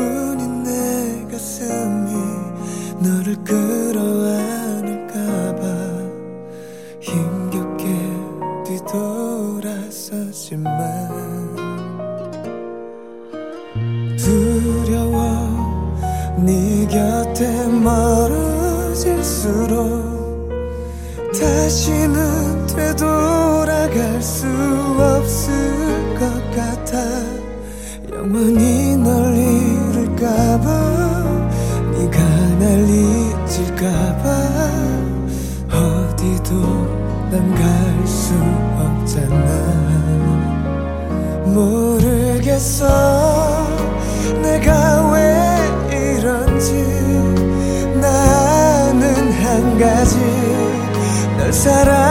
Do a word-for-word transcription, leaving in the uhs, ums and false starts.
때문인 내 가슴이 너를 끌어안을까봐 힘겹게 뒤돌아서지만 두려워 네 곁에 멀어질수록 다시는 되돌아갈 수 없을 것 같아. 영원히 널 잃을까봐 네가 날 잊을까봐 어디도 난 갈 수 없잖아. 모르겠어 내가 왜 이런지. 나는 한 가지 널 사랑